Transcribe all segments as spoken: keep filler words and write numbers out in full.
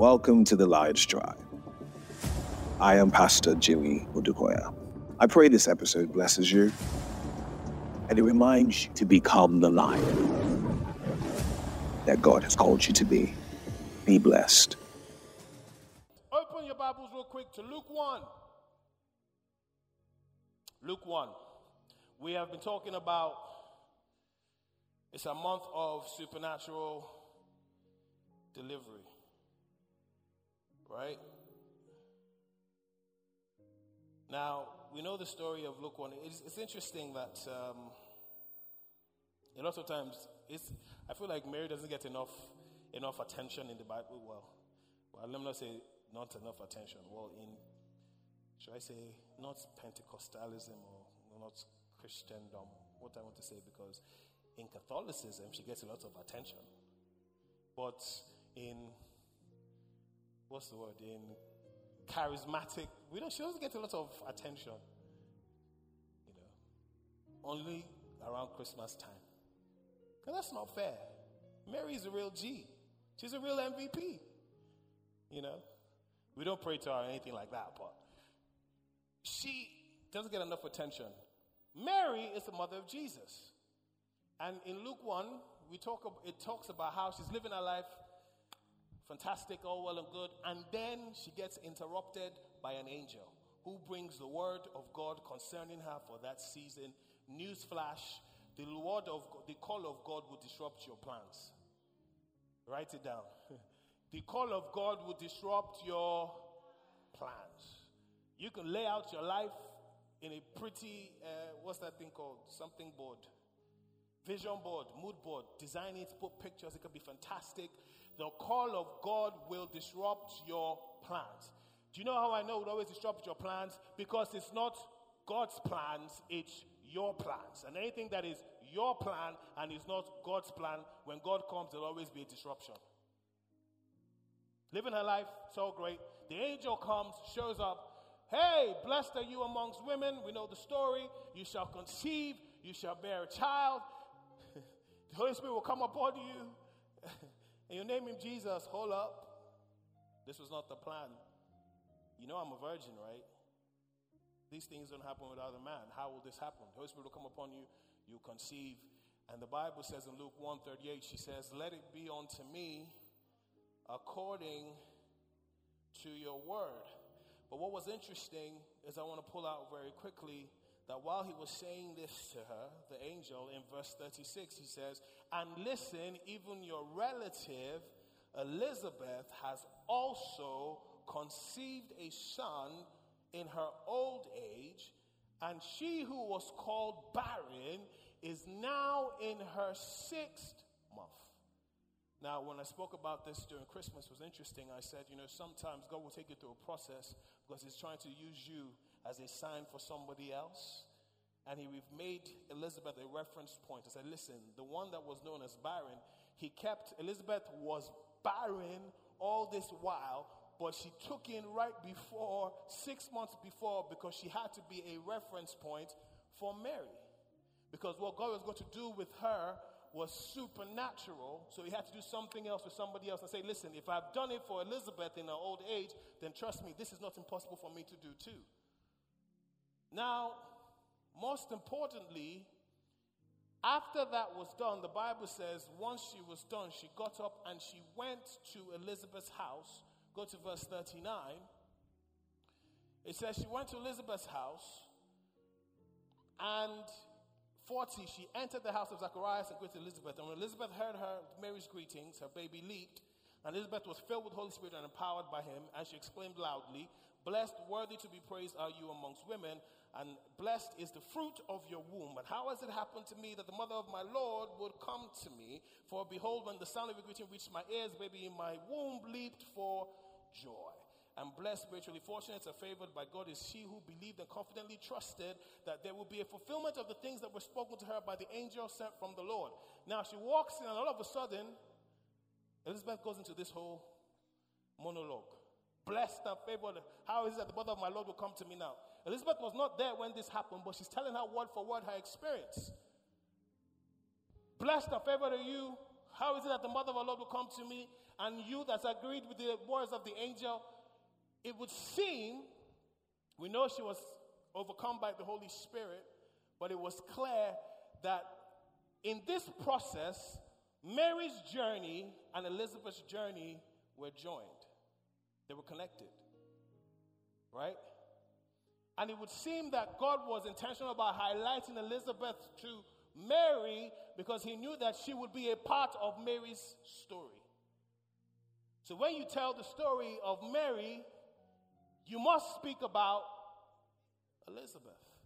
Welcome to the Lions Tribe. I am Pastor Jimmy Odukoya. I pray this episode blesses you and it reminds you to become the lion that God has called you to be. Be blessed. Open your Bibles real quick to Luke one. Luke one. We have been talking about, it's a month of supernatural delivery. Right? Now, we know the story of Luke one. It's, it's interesting that um, a lot of times, it's, I feel like Mary doesn't get enough enough attention in the Bible. Well, well, let me not say not enough attention. Well, in, should I say, not Pentecostalism or not Christendom, what I want to say, because in Catholicism, she gets a lot of attention. But in, what's the word, in charismatic, we don't, she doesn't get a lot of attention, you know, only around Christmas time. Because that's not fair. Mary is a real G. She's a real M V P. You know, we don't pray to her or anything like that, but she doesn't get enough attention. Mary is the mother of Jesus. And in Luke one, we talk. it talks about how she's living her life, fantastic, all well and good, and then she gets interrupted by an angel who brings the word of God concerning her for that season. Newsflash, the word of God, the call of God will disrupt your plans. Write it down. The call of God will disrupt your plans. You can lay out your life in a pretty, uh, what's that thing called? Something board. Vision board, mood board. Design it, put pictures. It can be fantastic. The call of God will disrupt your plans. Do you know how I know it will always disrupt your plans? Because it's not God's plans, it's your plans. And anything that is your plan and is not God's plan, when God comes, there will always be a disruption. Living her life, so great. The angel comes, shows up. Hey, blessed are you amongst women. We know the story. You shall conceive. You shall bear a child. The Holy Spirit will come upon you. And you name him Jesus. Hold up. This was not the plan. You know I'm a virgin, right? These things don't happen without a man. How will this happen? The Holy Spirit will come upon you. You conceive. And the Bible says in Luke one thirty-eight, she says, let it be unto me according to your word. But what was interesting is I want to pull out very quickly that while he was saying this to her, the angel, in verse thirty-six, he says, and listen, even your relative Elizabeth has also conceived a son in her old age, and she who was called barren is now in her sixth month. Now, when I spoke about this during Christmas, it was interesting. I said, you know, sometimes God will take you through a process because he's trying to use you as a sign for somebody else. And he, we've made Elizabeth a reference point. I said, listen, the one that was known as barren, he kept, Elizabeth was barren all this while, but she took in right before, six months before, because she had to be a reference point for Mary. Because what God was going to do with her was supernatural, so he had to do something else with somebody else and say, listen, if I've done it for Elizabeth in her old age, then trust me, this is not impossible for me to do too. Now, most importantly, after that was done, the Bible says once she was done, she got up and she went to Elizabeth's house. Go to verse thirty-nine. It says she went to Elizabeth's house, and forty, she entered the house of Zacharias and greeted Elizabeth. And when Elizabeth heard her Mary's greetings, her baby leaped, and Elizabeth was filled with the Holy Spirit and empowered by him, and she exclaimed loudly, blessed, worthy to be praised are you amongst women, and blessed is the fruit of your womb. And how has it happened to me that the mother of my Lord would come to me? For behold, when the sound of your greeting reached my ears, baby in my womb leaped for joy. And blessed, spiritually fortunate, are favored by God is she who believed and confidently trusted that there will be a fulfillment of the things that were spoken to her by the angel sent from the Lord. Now she walks in, and all of a sudden, Elizabeth goes into this whole monologue. Blessed and favored. How is it that the mother of my Lord will come to me now? Elizabeth was not there when this happened, but she's telling her word for word her experience. Blessed and favored are you. How is it that the mother of our Lord will come to me, and you that's agreed with the words of the angel? It would seem, we know she was overcome by the Holy Spirit, but it was clear that in this process, Mary's journey and Elizabeth's journey were joined. They were connected. Right? And it would seem that God was intentional about highlighting Elizabeth to Mary because he knew that she would be a part of Mary's story. So when you tell the story of Mary, you must speak about Elizabeth.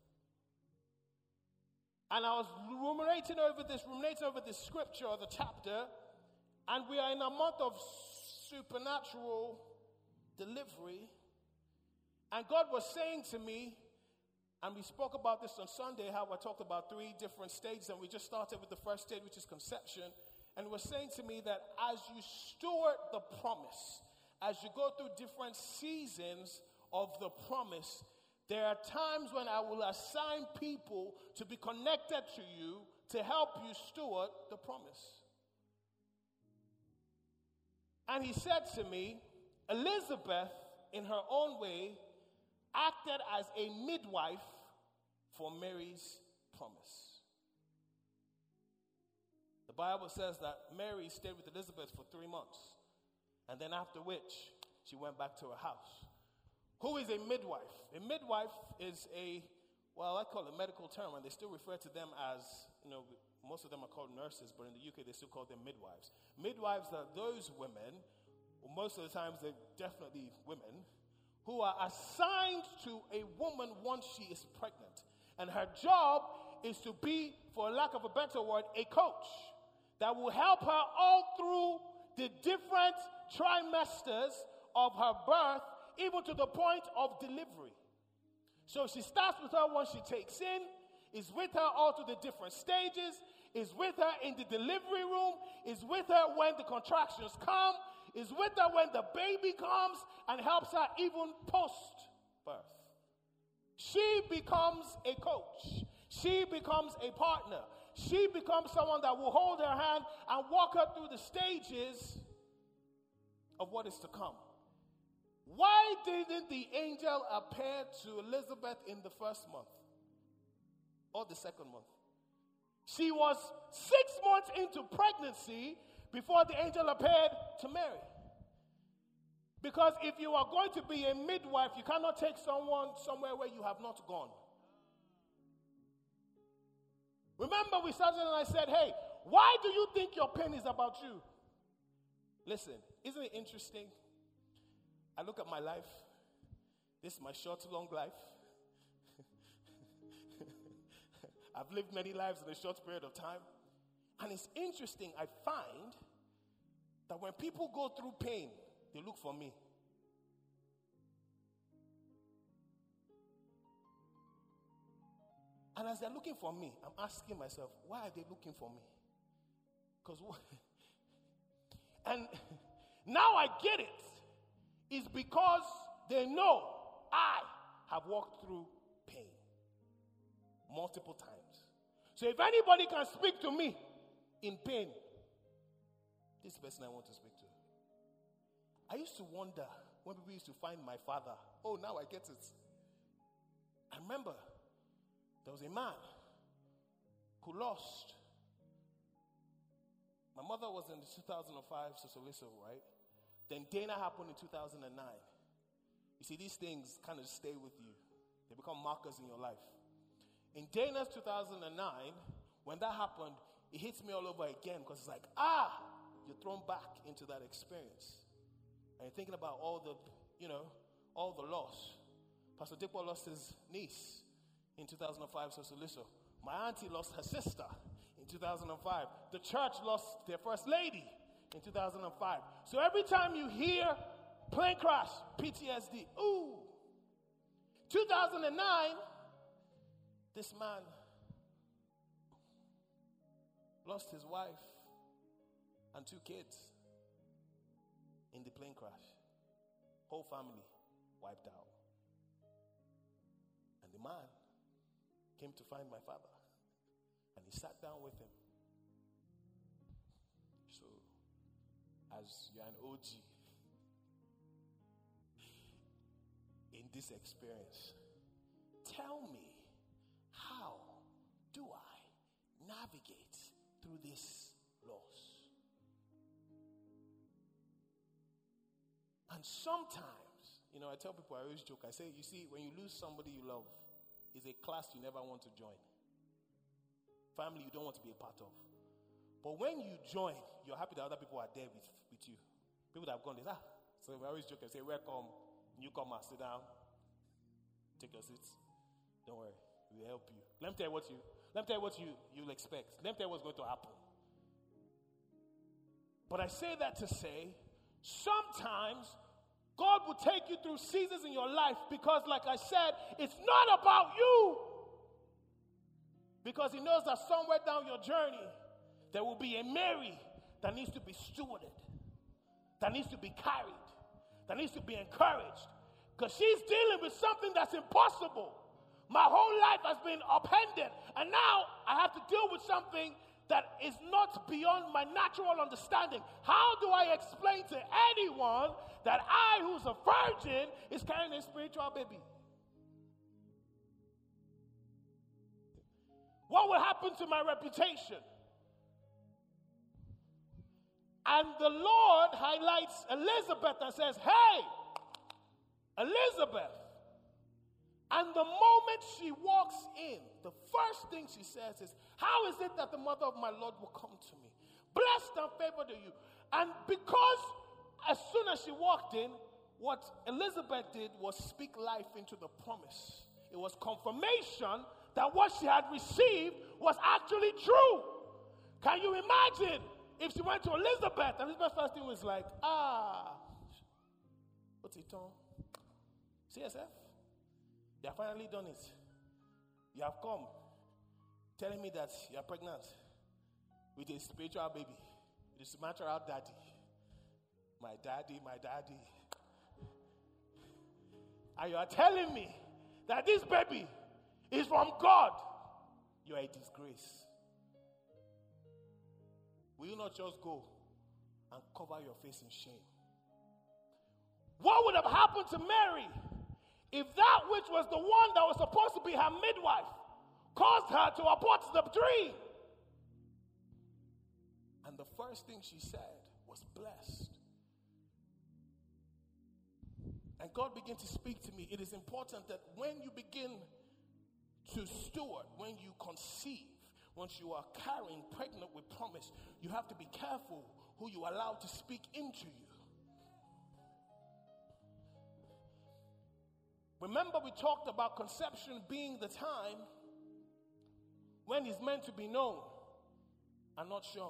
And I was ruminating over this, ruminating over this scripture or the chapter, and we are in a month of supernatural delivery. And God was saying to me, and we spoke about this on Sunday, how I talked about three different stages, and we just started with the first stage, which is conception. And he was saying to me that as you steward the promise, as you go through different seasons of the promise, there are times when I will assign people to be connected to you to help you steward the promise. And he said to me, Elizabeth, in her own way, acted as a midwife for Mary's promise. The Bible says that Mary stayed with Elizabeth for three months, and then after which she went back to her house. Who is a midwife? A midwife is a, well, I call it a medical term, and they still refer to them as, you know, most of them are called nurses, but in the U K they still call them midwives. Midwives are those women, or most of the times they're definitely women, who are assigned to a woman once she is pregnant. And her job is to be, for lack of a better word, a coach that will help her all through the different trimesters of her birth, even to the point of delivery. So she starts with her once she takes in, is with her all through the different stages, is with her in the delivery room, is with her when the contractions come, is with her when the baby comes, and helps her even post-birth. She becomes a coach. She becomes a partner. She becomes someone that will hold her hand and walk her through the stages of what is to come. Why didn't the angel appear to Elizabeth in the first month or the second month? She was six months into pregnancy before the angel appeared to Mary. Because if you are going to be a midwife, you cannot take someone somewhere where you have not gone. Remember, we started and I said, hey, why do you think your pain is about you? Listen, isn't it interesting? I look at my life. This is my short, long life. I've lived many lives in a short period of time. And it's interesting, I find that when people go through pain, they look for me. And as they're looking for me, I'm asking myself, why are they looking for me? Because what? And now I get it. It's because they know I have walked through pain multiple times. So if anybody can speak to me in pain, this is the person I want to speak to. I used to wonder when people used to find my father. Oh, now I get it. I remember there was a man who lost. My mother was in the two thousand five Sosoliso, right? Then Dana happened in two thousand nine. You see, these things kind of stay with you. They become markers in your life. In Dana's two thousand nine, when that happened, it hits me all over again because it's like, ah, you're thrown back into that experience. And you're thinking about all the, you know, all the loss. Pastor Dipo lost his niece in two thousand five, Sosoliso. My auntie lost her sister in two thousand five. The church lost their first lady in two thousand five. So every time you hear plane crash, P T S D, ooh. two thousand nine, this man lost his wife and two kids in the plane crash. Whole family wiped out. And the man came to find my father. And he sat down with him. So as you're an O G in this experience, tell me, how do I navigate through this loss? And sometimes, you know, I tell people, I always joke, I say, you see, when you lose somebody you love, it's a class you never want to join. Family you don't want to be a part of. But when you join, you're happy that other people are there with, with you. People that have gone, they say, ah. So I always joke and say, welcome, newcomer, sit down, take your seats. Don't worry, we'll help you. Let me tell you what you, let me tell you what you, you'll expect. Let me tell you what's going to happen. But I say that to say, sometimes God will take you through seasons in your life because, like I said, it's not about you. Because he knows that somewhere down your journey, there will be a Mary that needs to be stewarded, that needs to be carried, that needs to be encouraged. Because she's dealing with something that's impossible. My whole life has been upended. And now I have to deal with something that is not beyond my natural understanding. How do I explain to anyone that I, who's a virgin, is carrying a spiritual baby? What will happen to my reputation? And the Lord highlights Elizabeth and says, hey, Elizabeth. And the moment she walks in, the first thing she says is, how is it that the mother of my Lord will come to me? Blessed and favored are you. And because as soon as she walked in, what Elizabeth did was speak life into the promise. It was confirmation that what she had received was actually true. Can you imagine if she went to Elizabeth and Elizabeth's first thing was like, ah, what's it on? C S F? You have finally done it. You have come telling me that you are pregnant with a spiritual baby, with a supernatural daddy. My daddy, my daddy. And you are telling me that this baby is from God. You are a disgrace. Will you not just go and cover your face in shame? What would have happened to Mary if that which was the one that was supposed to be her midwife caused her to abort the dream? And the first thing she said was blessed. And God began to speak to me. It is important that when you begin to steward, when you conceive, once you are carrying, pregnant with promise, you have to be careful who you allow to speak into you. Remember, we talked about conception being the time when it's meant to be known and not shown.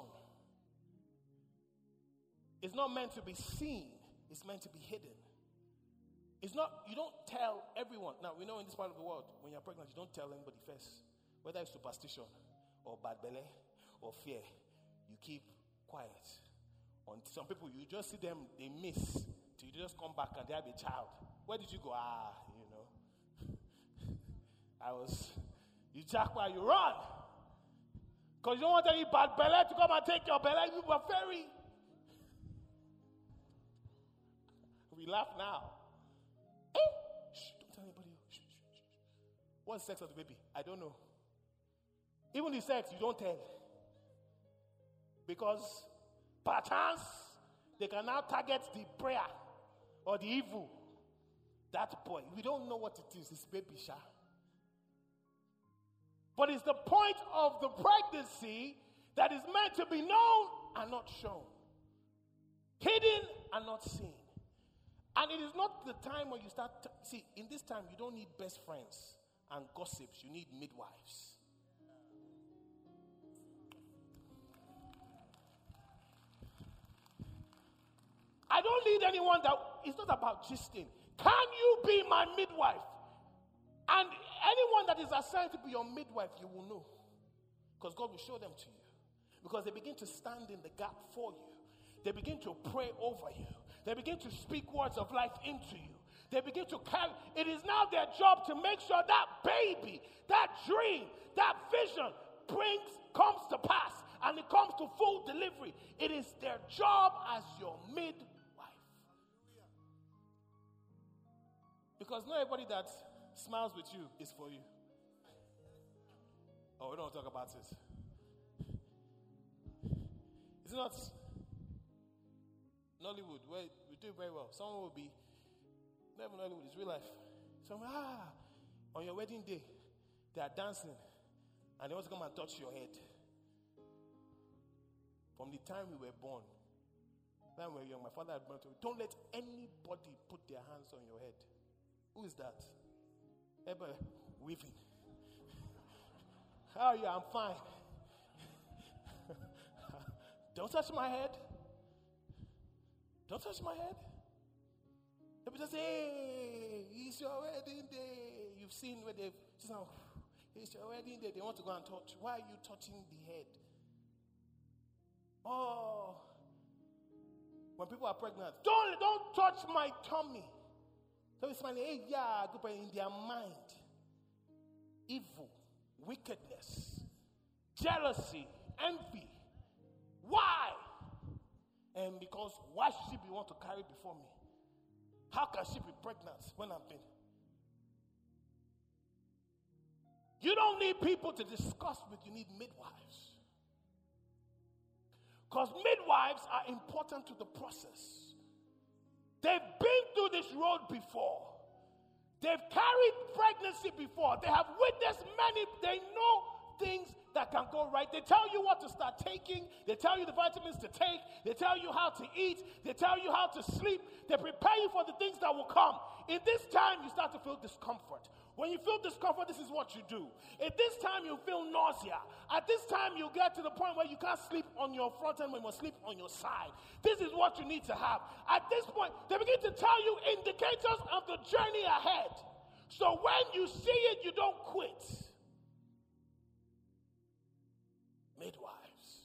It's not meant to be seen, it's meant to be hidden. It's not, you don't tell everyone. Now, we know in this part of the world, when you're pregnant, you don't tell anybody first. Whether it's superstition or bad belly or fear, you keep quiet. On some people, you just see them, they miss, till you just come back and they have a child. Where did you go? Ah, you know. I was, you jackpot, you run. Because you don't want any bad belly to come and take your belly. You were very. We laugh now. Eh? Shh, don't tell anybody. Shh, shh, shh. What's the sex of the baby? I don't know. Even the sex, you don't tell. Because perchance, they can now target the prayer or the evil. That boy, we don't know what it is. It's baby sha. But it's the point of the pregnancy that is meant to be known and not shown. Hidden and not seen. And it is not the time when you start, t- see, in this time, you don't need best friends and gossips. You need midwives. I don't need anyone that, it's not about gisting. Can you be my midwife? And anyone that is assigned to be your midwife, you will know. Because God will show them to you. Because they begin to stand in the gap for you. They begin to pray over you. They begin to speak words of life into you. They begin to carry. It is now their job to make sure that baby, that dream, that vision brings, comes to pass. and it comes to full delivery, it is their job as your midwife. Because not everybody that smiles with you is for you. Oh, we don't talk about this. It's not Nollywood, where we do very well. Someone will be, never Nollywood, it's real life. Someone, ah, on your wedding day, they are dancing, and they want to come and touch your head. From the time we were born, when we were young, my father had brought to me, don't let anybody put their hands on your head. Who is that? Ever weaving. How are you? I'm fine. Don't touch my head. Don't touch my head. People just say, hey, it's your wedding day. You've seen where they've just now, it's your wedding day. They want to go and touch. Why are you touching the head? Oh, when people are pregnant, don't, don't touch my tummy. So it's smiling, hey, yeah, good, but in their mind, evil, wickedness, jealousy, envy. Why? And because why should she be want to carry before me? How can she be pregnant when I've been? You don't need people to discuss with, you need midwives. Because midwives are important to the process. They've been through this road before. They've carried pregnancy before. They have witnessed many, they know things that can go right. They tell you what to start taking. They tell you the vitamins to take. They tell you how to eat. They tell you how to sleep. They prepare you for the things that will come. In this time, you start to feel discomfort. When you feel discomfort, this is what you do. At this time, you feel nausea. At this time, you get to the point where you can't sleep on your front end, when you must sleep on your side. This is what you need to have. At this point, they begin to tell you indicators of the journey ahead. So when you see it, you don't quit. Midwives.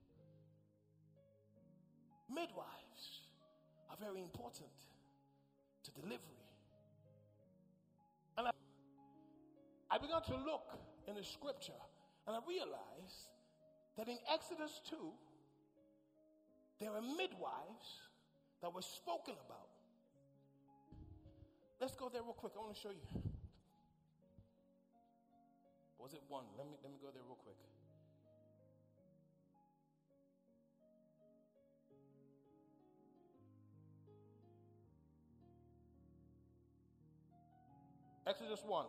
Midwives are very important to delivery. And I, I began to look in the scripture, and I realized that in Exodus two, there were midwives that were spoken about. Let's go there real quick. I want to show you. Was it one? Let me let me go there real quick. Exodus one.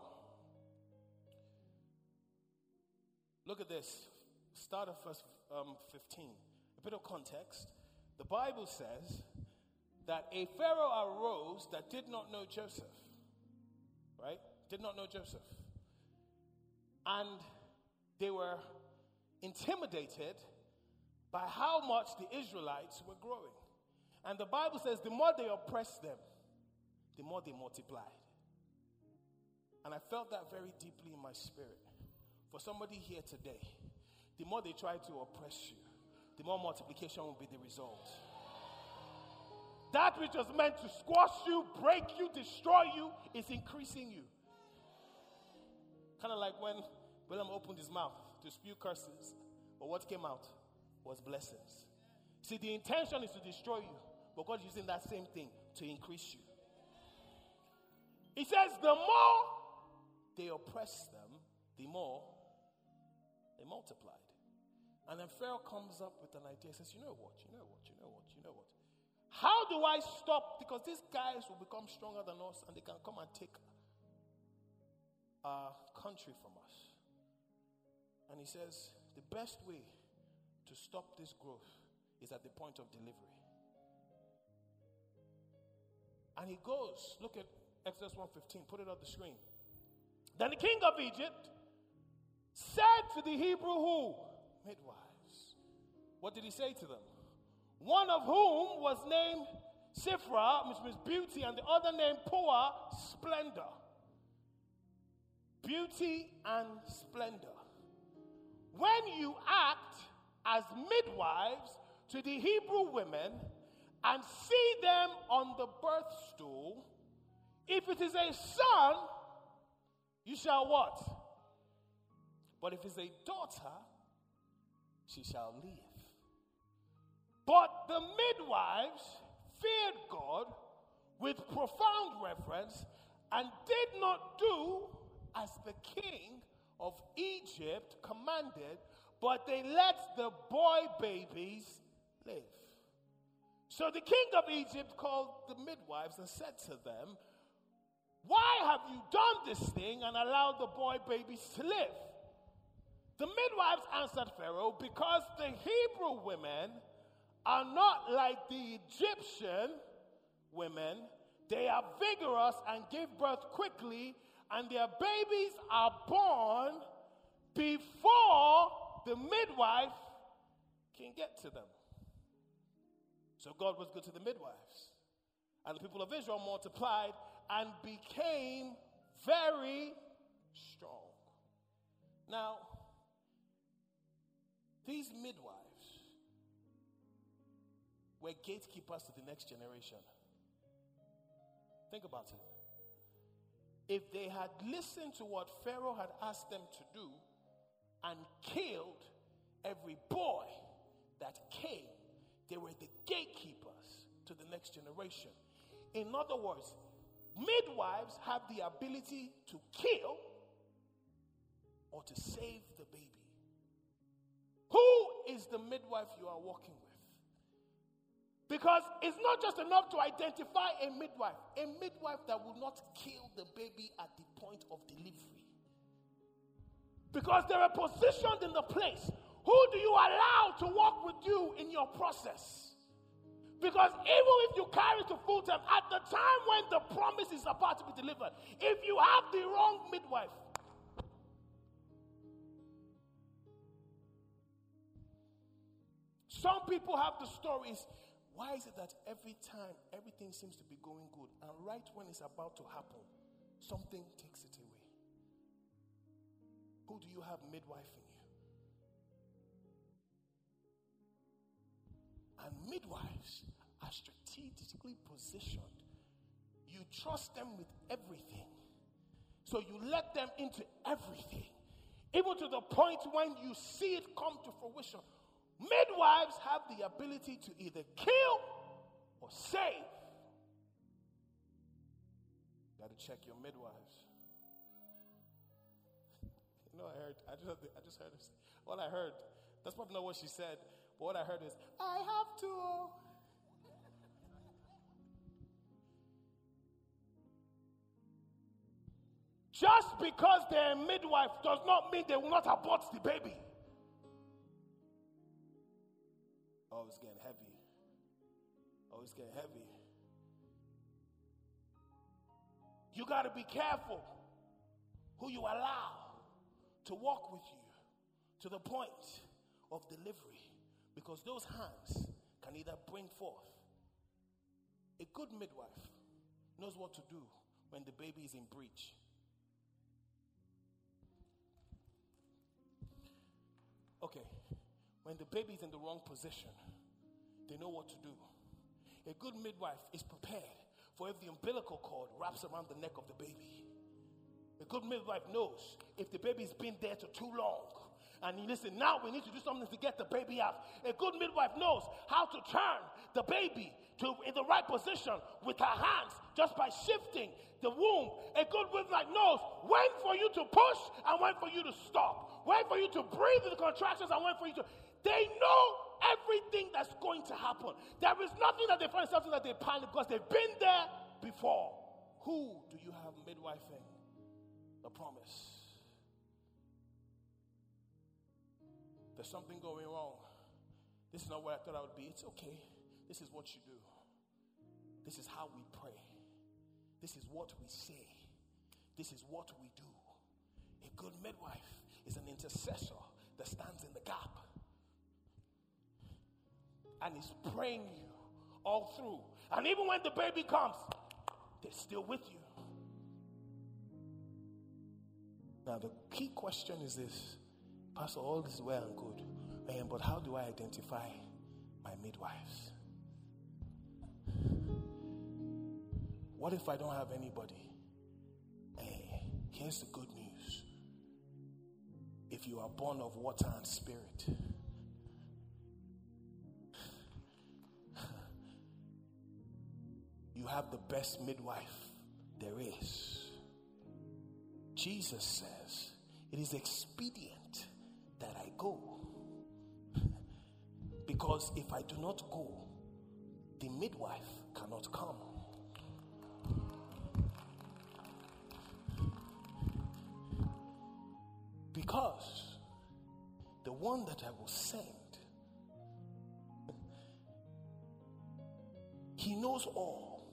Look at this. Start of verse um, fifteen. A bit of context. The Bible says that a Pharaoh arose that did not know Joseph. Right? Did not know Joseph. And they were intimidated by how much the Israelites were growing. And the Bible says the more they oppressed them, the more they multiplied. And I felt that very deeply in my spirit. For somebody here today, the more they try to oppress you, the more multiplication will be the result. That which was meant to squash you, break you, destroy you, is increasing you. Kind of like when Balaam opened his mouth to spew curses, but what came out was blessings. See, the intention is to destroy you, but God is using that same thing to increase you. He says the more they oppressed them, the more they multiplied. And then Pharaoh comes up with an idea. He says, you know what, you know what, you know what, you know what. How do I stop? Because these guys will become stronger than us and they can come and take our country from us. And he says, the best way to stop this growth is at the point of delivery. And he goes, look at Exodus one fifteen, put it on the screen. Then the king of Egypt said to the Hebrew who? Midwives. What did he say to them? One of whom was named Shiphrah, which means beauty, and the other named Puah, splendor. Beauty and splendor. When you act as midwives to the Hebrew women and see them on the birth stool, if it is a son, you shall what? But if it's a daughter, she shall live. But the midwives feared God with profound reverence and did not do as the king of Egypt commanded, but they let the boy babies live. So the king of Egypt called the midwives and said to them, "Why have you done this thing and allowed the boy babies to live?" The midwives answered Pharaoh, "Because the Hebrew women are not like the Egyptian women. They are vigorous and give birth quickly, and their babies are born before the midwife can get to them." So God was good to the midwives. And the people of Israel multiplied and became very strong. Now, these midwives were gatekeepers to the next generation. Think about it. If they had listened to what Pharaoh had asked them to do and killed every boy that came, they were the gatekeepers to the next generation. In other words, midwives have the ability to kill or to save the baby. Who is the midwife you are working with? Because it's not just enough to identify a midwife, a midwife that will not kill the baby at the point of delivery. Because they are positioned in the place. Who do you allow to walk with you in your process? Because even if you carry to full term, at the time when the promise is about to be delivered, if you have the wrong midwife, some people have the stories. Why is it that every time everything seems to be going good, and right when it's about to happen, something takes it away? Who do you have midwife in you? And midwives are strategically positioned. You trust them with everything. So you let them into everything. Even to the point when you see it come to fruition. Midwives have the ability to either kill or save. You got to check your midwives. You know, I heard, I just, I just heard, what I heard, that's probably not what she said, but what I heard is, I have to. Just because they're a midwife does not mean they will not abort the baby. Oh, it's getting heavy. Oh, it's getting heavy. You got to be careful who you allow to walk with you to the point of delivery, because those hands can either bring forth. A good midwife knows what to do when the baby is in breach. Okay, when the baby is in the wrong position, they know what to do. A good midwife is prepared for if the umbilical cord wraps around the neck of the baby. A good midwife knows if the baby's been there for too long, and you listen, now we need to do something to get the baby out. A good midwife knows how to turn the baby to in the right position with her hands just by shifting the womb. A good midwife knows when for you to push and when for you to stop. When for you to breathe the contractions and when for you to. They know everything that's going to happen. There is nothing that they find something that they panic because they've been there before. Who do you have midwifing the promise? There's something going wrong. This is not what I thought I would be. It's okay. This is what you do. This is how we pray. This is what we say. This is what we do. A good midwife is an intercessor that stands in the gap and is praying you all through. And even when the baby comes, they're still with you. Now the key question is this: Pastor, all this is well and good, um, but how do I identify my midwives? What if I don't have anybody? Hey, here's the good news. If you are born of water and spirit, you have the best midwife there is. Jesus says, it is expedient that I go. Because if I do not go, the midwife cannot come. Because the one that I will send, he knows all.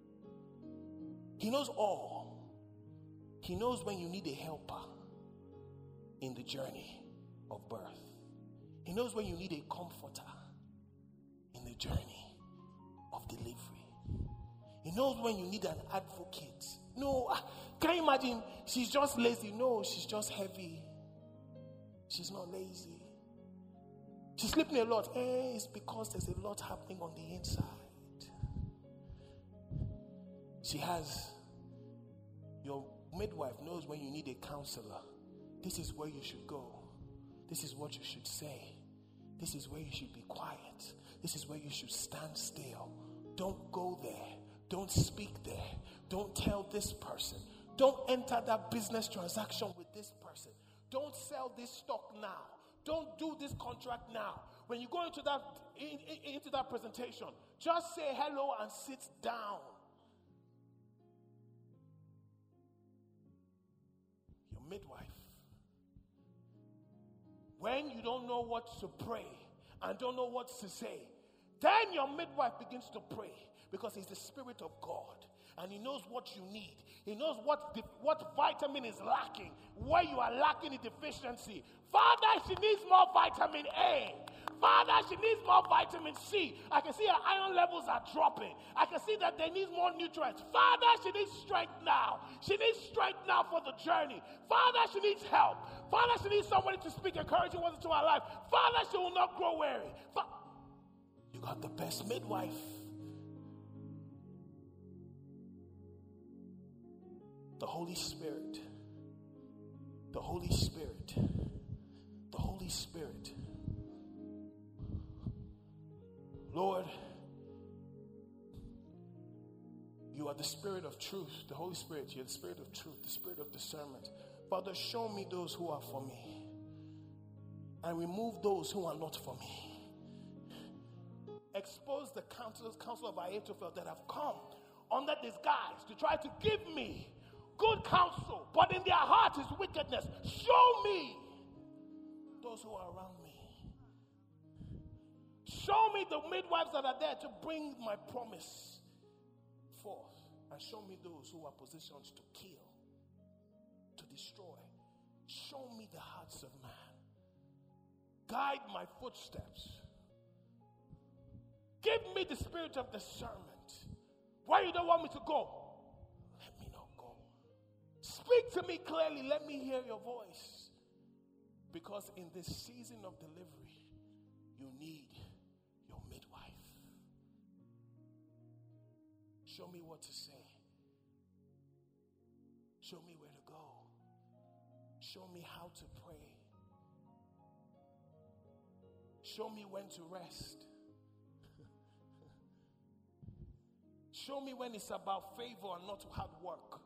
He knows all. He knows when you need a helper in the journey of birth. He knows when you need a comforter in the journey of delivery. He knows when you need an advocate. No, can you imagine? She's just lazy. No, she's just heavy. She's not lazy. She's sleeping a lot. Eh, it's because there's a lot happening on the inside. She has, your midwife knows when you need a counselor. This is where you should go. This is what you should say. This is where you should be quiet. This is where you should stand still. Don't go there. Don't speak there. Don't tell this person. Don't enter that business transaction with this person. Don't sell this stock now. Don't do this contract now. When you go into that in, in, into that presentation, just say hello and sit down. Your midwife. When you don't know what to pray and don't know what to say, then your midwife begins to pray, because he's the Spirit of God and he knows what you need. He knows what the, what vitamin is lacking, where you are lacking in deficiency. Father, she needs more vitamin A. Father, she needs more vitamin C. I can see her iron levels are dropping. I can see that they need more nutrients. Father, she needs strength now. She needs strength now for the journey. Father, she needs help. Father, she needs somebody to speak encouraging words into her life. Father, she will not grow weary. Fa- you got the best midwife. The Holy Spirit. The Holy Spirit. The Holy Spirit. Lord, you are the Spirit of truth. The Holy Spirit, you're the Spirit of truth, the Spirit of discernment. Father, show me those who are for me and remove those who are not for me. Expose the counsel, counsel of Ahithophel that have come under disguise to try to give me good counsel, but in their heart is wickedness. Show me those who are around me. Show me the midwives that are there to bring my promise forth. And show me those who are positioned to kill, to destroy. Show me the hearts of man. Guide my footsteps. Give me the spirit of discernment. Where you don't want me to go, let me not go. Speak to me clearly. Let me hear your voice. Because in this season of delivery, you need your midwife. Show me what to say. Show me where to go. Show me how to pray. Show me when to rest. Show me when it's about favor and not hard work.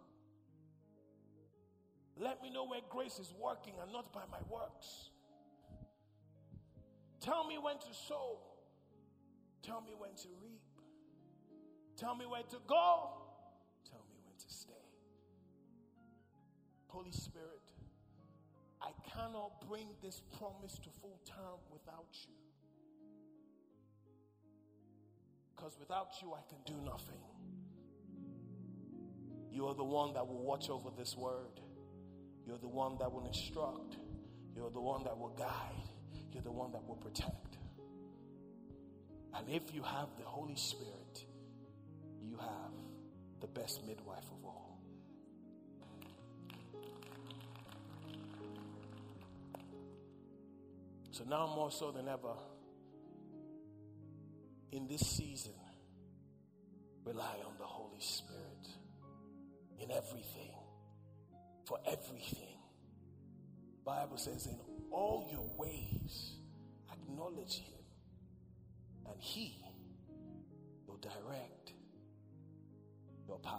Let me know where grace is working and not by my works. Tell me when to sow. Tell me when to reap. Tell me where to go. Tell me when to stay. Holy Spirit, I cannot bring this promise to full term without you. Because without you, I can do nothing. You are the one that will watch over this word. You're the one that will instruct. You're the one that will guide. You're the one that will protect. And if you have the Holy Spirit, you have the best midwife of all. So now more so than ever, in this season, rely on the Holy Spirit in everything, for everything. The Bible says, in all your ways, acknowledge Him, and He will direct path.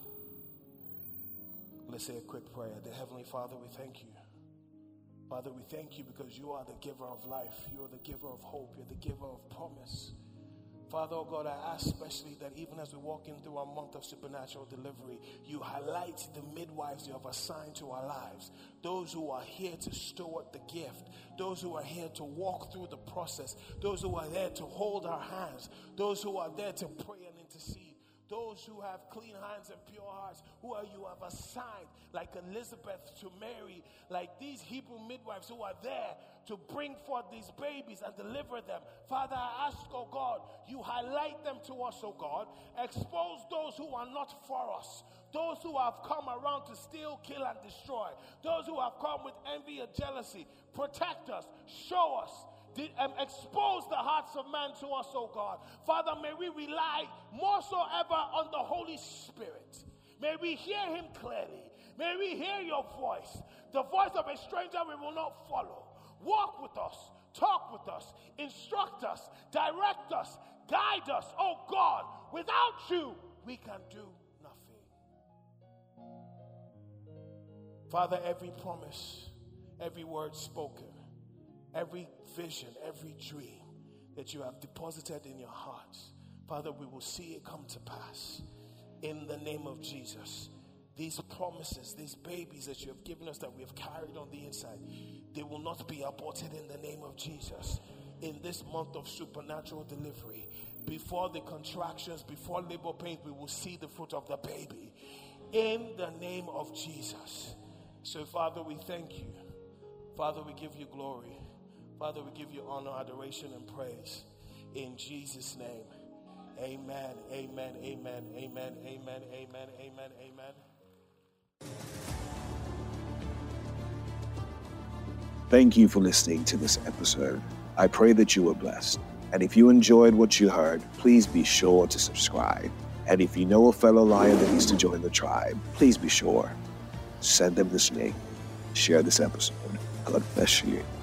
Let's say a quick prayer. Dear Heavenly Father, we thank you. Father, we thank you because you are the giver of life. You are the giver of hope. You're the giver of promise. Father, oh God, I ask especially that even as we walk in through our month of supernatural delivery, you highlight the midwives you have assigned to our lives. Those who are here to steward the gift. Those who are here to walk through the process. Those who are there to hold our hands. Those who are there to pray and intercede. Those who have clean hands and pure hearts, who are you have assigned, like Elizabeth to Mary, like these Hebrew midwives who are there to bring forth these babies and deliver them. Father, I ask, oh God, you highlight them to us, oh God. Expose those who are not for us. Those who have come around to steal, kill, and destroy. Those who have come with envy and jealousy. Protect us. Show us. Did, um, expose the hearts of man to us, oh God. Father, may we rely more so ever on the Holy Spirit. May we hear him clearly. May we hear your voice. The voice of a stranger we will not follow. Walk with us. Talk with us. Instruct us. Direct us. Guide us, oh God. Without you, we can do nothing. Father, every promise, every word spoken, every vision, every dream that you have deposited in your hearts, Father, we will see it come to pass in the name of Jesus. These promises, these babies that you have given us that we have carried on the inside, they will not be aborted in the name of Jesus. In this month of supernatural delivery, before the contractions, before labor pains, we will see the fruit of the baby in the name of Jesus. So, Father, we thank you. Father, we give you glory. Father, we give you honor, adoration, and praise. In Jesus' name, amen, amen, amen, amen, amen, amen, amen, amen. Thank you for listening to this episode. I pray that you were blessed. And if you enjoyed what you heard, please be sure to subscribe. And if you know a fellow lion that needs to join the tribe, please be sure. Send them this link. Share this episode. God bless you.